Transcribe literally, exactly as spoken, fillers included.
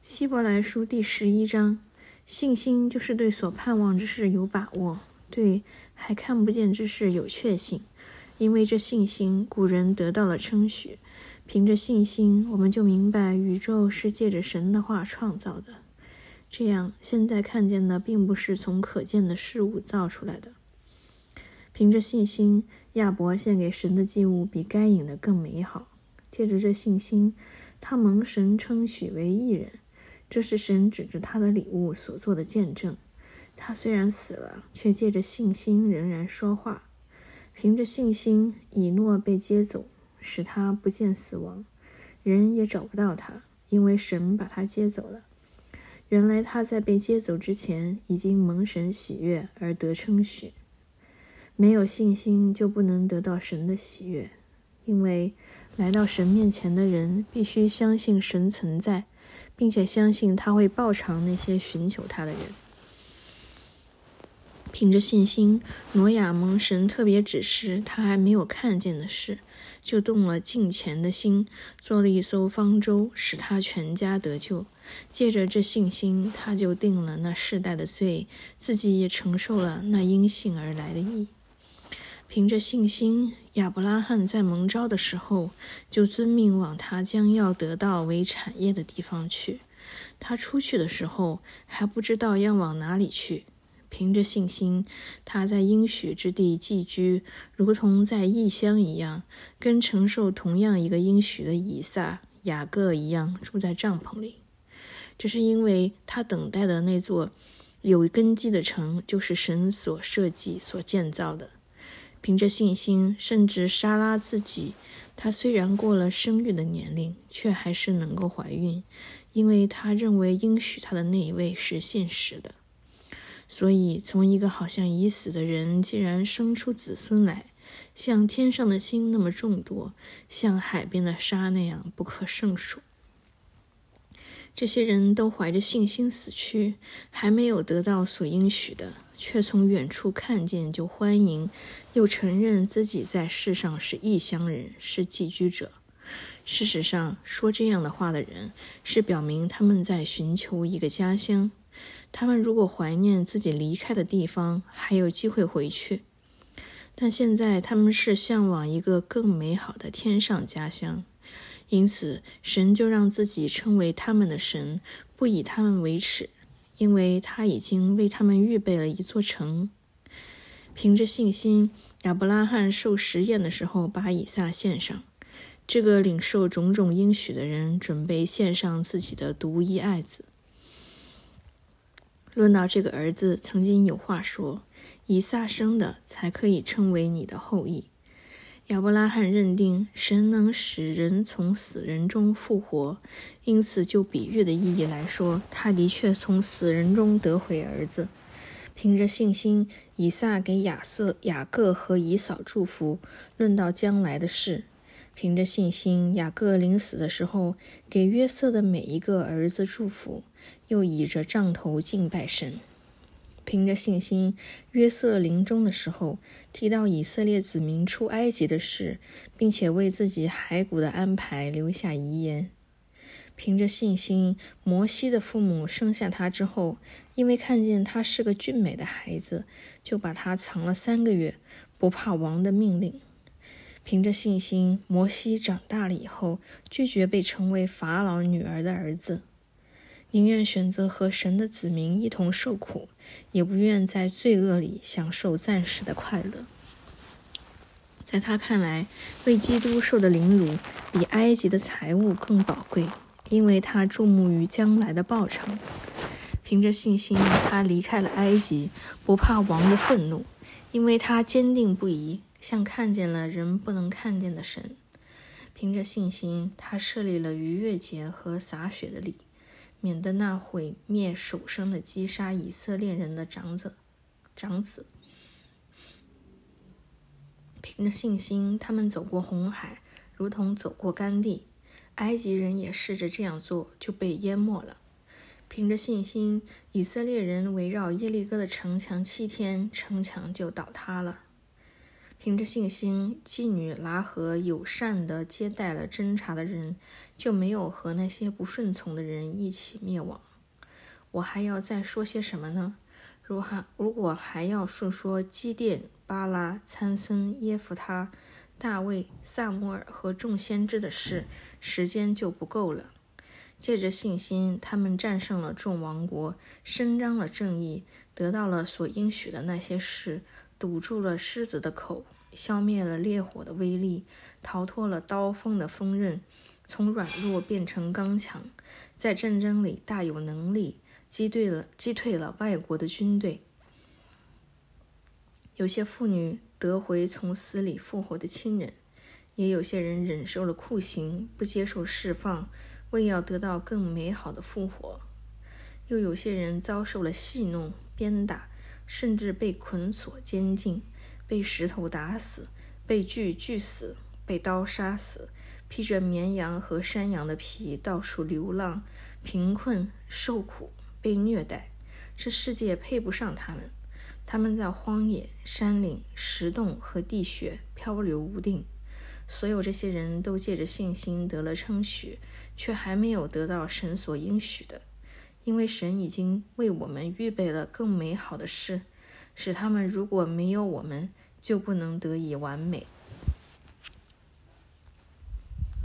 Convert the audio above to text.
希伯来书第十一章，信心就是对所盼望之事有把握，对还看不见之事有确信。因为这信心，古人得到了称许。凭着信心，我们就明白宇宙是借着神的话创造的。这样，现在看见的并不是从可见的事物造出来的。凭着信心，亚伯献给神的祭物比该隐的更美好。借着这信心，他蒙神称许为义人。这是神指着他的礼物所做的见证。他虽然死了，却借着信心仍然说话。凭着信心，以诺被接走，使他不见死亡，人也找不到他，因为神把他接走了。原来他在被接走之前，已经蒙神喜悦而得称许。没有信心就不能得到神的喜悦，因为来到神面前的人必须相信神存在，并且相信他会报偿那些寻求他的人。凭着信心，挪亚蒙神特别指示他还没有看见的事，就动了敬虔的心，做了一艘方舟，使他全家得救。借着这信心，他就定了那世代的罪，自己也承受了那因信而来的义。凭着信心，亚伯拉罕在蒙召的时候，就遵命往他将要得到为产业的地方去。他出去的时候，还不知道要往哪里去。凭着信心，他在应许之地寄居，如同在异乡一样，跟承受同样一个应许的以撒、雅各一样住在帐篷里。这是因为他等待的那座有根基的城，就是神所设计、所建造的。凭着信心，甚至莎拉自己，她虽然过了生育的年龄，却还是能够怀孕，因为她认为应许她的那一位是信实的。所以，从一个好像已死的人，竟然生出子孙来，像天上的星那么众多，像海边的沙那样不可胜数。这些人都怀着信心死去，还没有得到所应许的，却从远处看见就欢迎，又承认自己在世上是异乡人，是寄居者。事实上，说这样的话的人，是表明他们在寻求一个家乡。他们如果怀念自己离开的地方，还有机会回去。但现在他们是向往一个更美好的天上家乡。因此，神就让自己称为他们的神，不以他们为耻，因为他已经为他们预备了一座城。凭着信心，亚伯拉罕受实验的时候，把以撒献上。这个领受种种应许的人，准备献上自己的独一爱子。论到这个儿子，曾经有话说，以撒生的才可以称为你的后裔。亚伯拉罕认定神能使人从死人中复活，因此就比喻的意义来说，他的确从死人中得回儿子。凭着信心，以撒给亚瑟、雅各和以扫祝福，论到将来的事。凭着信心，雅各临死的时候，给约瑟的每一个儿子祝福，又倚着杖头敬拜神。凭着信心，约瑟临终的时候，提到以色列子民出埃及的事，并且为自己骸骨的安排留下遗言。凭着信心，摩西的父母生下他之后，因为看见他是个俊美的孩子，就把他藏了三个月，不怕王的命令。凭着信心，摩西长大了以后，拒绝被称为法老女儿的儿子，宁愿选择和神的子民一同受苦，也不愿在罪恶里享受暂时的快乐。在他看来，为基督受的凌辱比埃及的财物更宝贵，因为他注目于将来的报偿。凭着信心，他离开了埃及，不怕王的愤怒，因为他坚定不移，像看见了人不能看见的神。凭着信心，他设立了逾越节和洒血的礼，免得那毁灭首生的击杀以色列人的长子。长子凭着信心，他们走过红海，如同走过干地。埃及人也试着这样做，就被淹没了。凭着信心，以色列人围绕耶利哥的城墙七天，城墙就倒塌了。 凭着信心，妓女拉合友善地接待了侦查的人，就没有和那些不顺从的人一起灭亡。我还要再说些什么呢？如还如果还要述说基甸、巴拉、参孙、耶弗他、大卫、撒母耳和众先知的事，时间就不够了。借着信心，他们战胜了众王国，伸张了正义，得到了所应许的那些事，堵住了狮子的口，消灭了烈火的威力，逃脱了刀锋的锋刃，从软弱变成刚强，在战争里大有能力，击退了击退了外国的军队。有些妇女得回从死里复活的亲人，也有些人忍受了酷刑，不接受释放，为要得到更美好的复活。又有些人遭受了戏弄、鞭打，甚至被捆锁监禁，被石头打死，被锯锯死，被刀杀死，披着绵羊和山羊的皮到处流浪，贫困受苦，被虐待。这世界配不上他们，他们在荒野、山岭、石洞和地穴漂流无定。所有这些人都借着信心得了称许，却还没有得到神所应许的，因为神已经为我们预备了更美好的事，使他们如果没有我们，就不能得以完美。